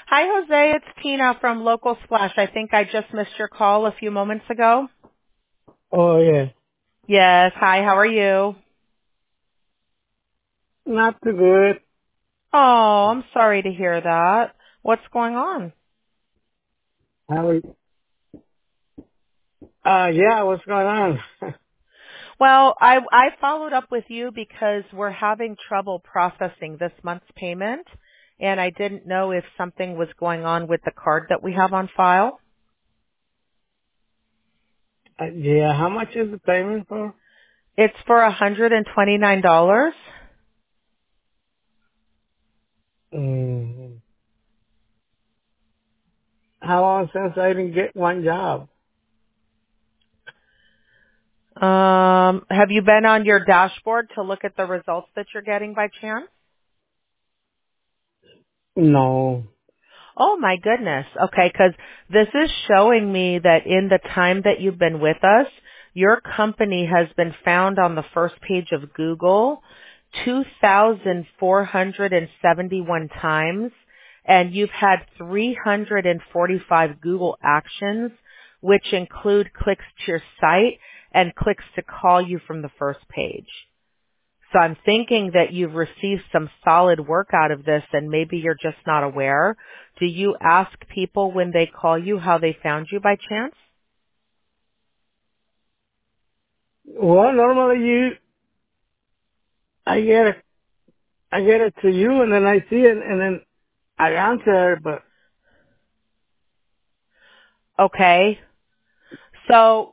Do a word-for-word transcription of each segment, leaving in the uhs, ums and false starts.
Hi, Jose. It's Tina from Local Splash. I think I just missed your call a few moments ago. Oh yeah, Yes. Hi, how are you? not too good. Oh, I'm sorry to hear that. What's going on? How are you? Uh, yeah, what's going on? Well, I, I followed up with you because we're having trouble processing this month's payment, and I didn't know if something was going on with the card that we have on file. uh, yeah, how much is the payment for? It's for one hundred twenty-nine dollars. Mm, how long since I didn't get one job? Um, have you been on your dashboard to look at the results that you're getting by chance? No. Oh my goodness. Okay, because this is showing me that in the time that you've been with us, your company has been found on the first page of Google two thousand four hundred seventy-one times, and you've had three hundred forty-five Google actions, which include clicks to your site and clicks to call you from the first page. So I'm thinking that you've received some solid work out of this and maybe you're just not aware. Do you ask people when they call you how they found you by chance? Well, normally you, I get it, I get it to you and then I see it and then I answer, but Okay. So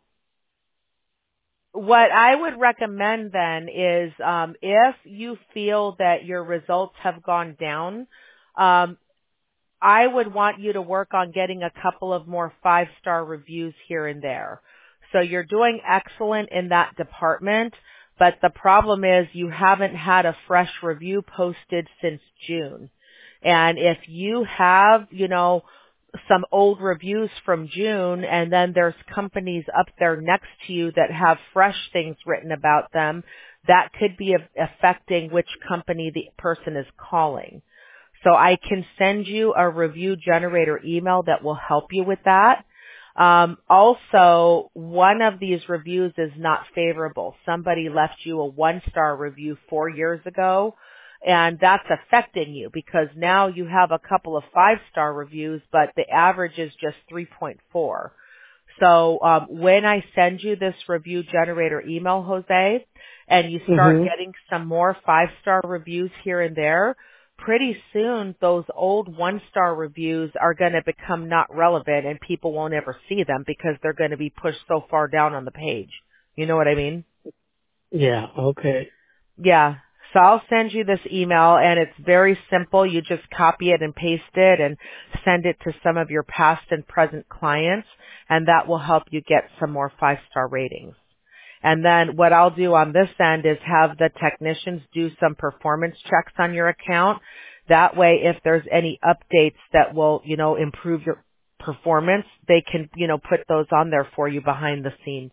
what I would recommend then is um, if you feel that your results have gone down, um, I would want you to work on getting a couple of more five-star reviews here and there. So you're doing excellent in that department, but the problem is you haven't had a fresh review posted since June. And if you have, you know, some old reviews from June and then there's companies up there next to you that have fresh things written about them, that could be affecting which company the person is calling. So I can send you a review generator email that will help you with that. Um, also, one of these reviews is not favorable. Somebody left you a one-star review four years ago, and that's affecting you because now you have a couple of five-star reviews, but the average is just three point four. So um, when I send you this review generator email, Jose, and you start mhm. getting some more five-star reviews here and there, pretty soon those old one-star reviews are going to become not relevant and people won't ever see them because they're going to be pushed so far down on the page. You know what I mean? Yeah, okay. Yeah. So I'll send you this email and it's very simple. You just copy it and paste it and send it to some of your past and present clients and that will help you get some more five-star ratings. And then what I'll do on this end is have the technicians do some performance checks on your account. That way if there's any updates that will, you know, improve your performance, they can, you know, put those on there for you behind the scenes.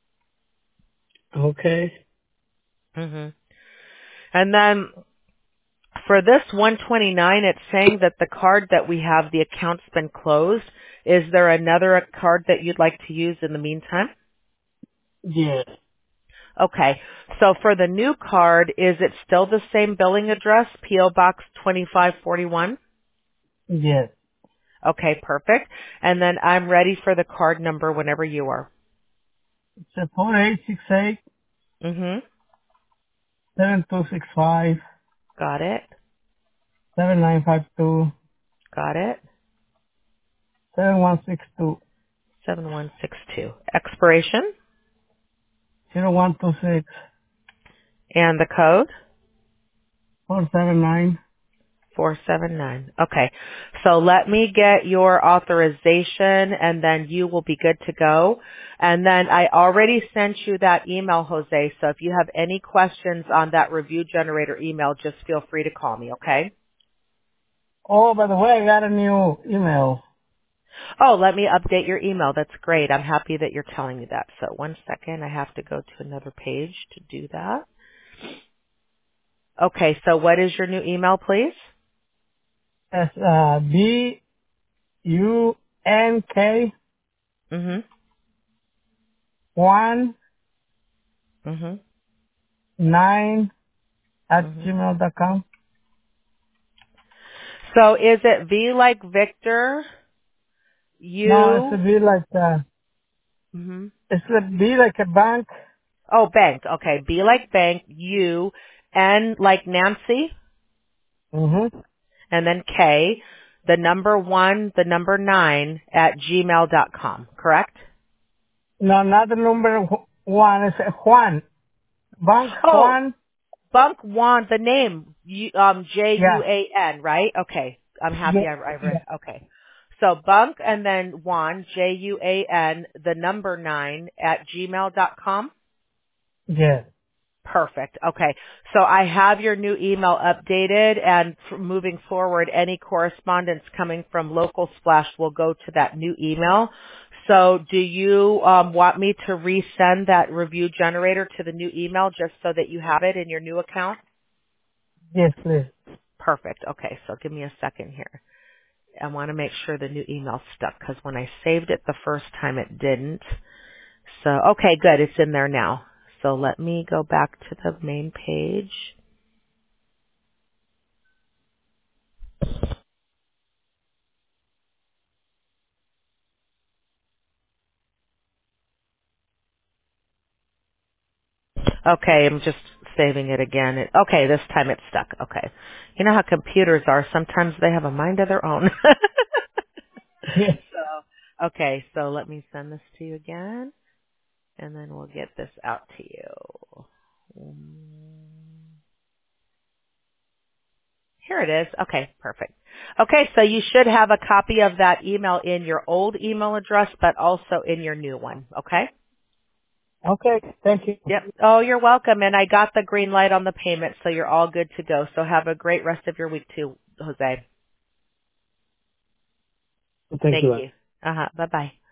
Okay. hmm And then for this one twenty-nine, it's saying that the card that we have, the account's been closed. Is there another card that you'd like to use in the meantime? Yeah. Okay. So for the new card, is it still the same billing address, P O Box twenty-five forty-one? Yes. Okay, perfect. And then I'm ready for the card number whenever you are. It's a four eight six eight Mm-hmm. seven two six five Got it. seven nine five two Got it. seven one six two seven one six two. Expiration zero one two six and the code? four seven nine. four seven nine. Okay. So let me get your authorization and then you will be good to go. And then I already sent you that email, Jose. So if you have any questions on that review generator email, just feel free to call me, okay? Oh, by the way, I got a new email. Oh, let me update your email. That's great. I'm happy that you're telling me that. So one second. I have to go to another page to do that. Okay. So what is your new email, please? That's uh, B U N K Mhm. one Mhm. nine at Mhm. gmail dot com. So is it V like Victor? No, it's a U. be like uh, Mhm. it's a be like a bank. Oh, bank. Okay. B like bank. U. N like Nancy. Mm-hmm. And then K. The number one. The number nine at gmail dot com. Correct? No, not the number wh- one. It's a Juan. Bank Oh, Juan. Bunk Juan. The name. U, um, J U Yeah. A N. Right? Okay. I'm Yeah. happy I, I Yeah. read. Okay. So Bunk and then Juan. J U A N. The number nine at gmail dot com. Yeah. Perfect. Okay. So I have your new email updated, and f- moving forward, any correspondence coming from Local Splash will go to that new email. So do you um, want me to resend that review generator to the new email just so that you have it in your new account? Yes, please. Perfect. Okay. So give me a second here. I want to make sure the new email stuck because when I saved it the first time it didn't. So, okay, good. It's in there now. So let me go back to the main page. Okay, I'm just saving it again. It, okay, this time it's stuck. Okay. You know how computers are. Sometimes they have a mind of their own. Yeah. so, okay, so let me send this to you again, and then we'll get this out to you. Mm, Here it is. Okay, perfect. Okay, so you should have a copy of that email in your old email address, but also in your new one. Okay? Okay. Thank you. Yep. Oh, you're welcome. And I got the green light on the payment, so you're all good to go. So have a great rest of your week too, Jose. Thank Thank you. you. Uh-huh. Bye-bye.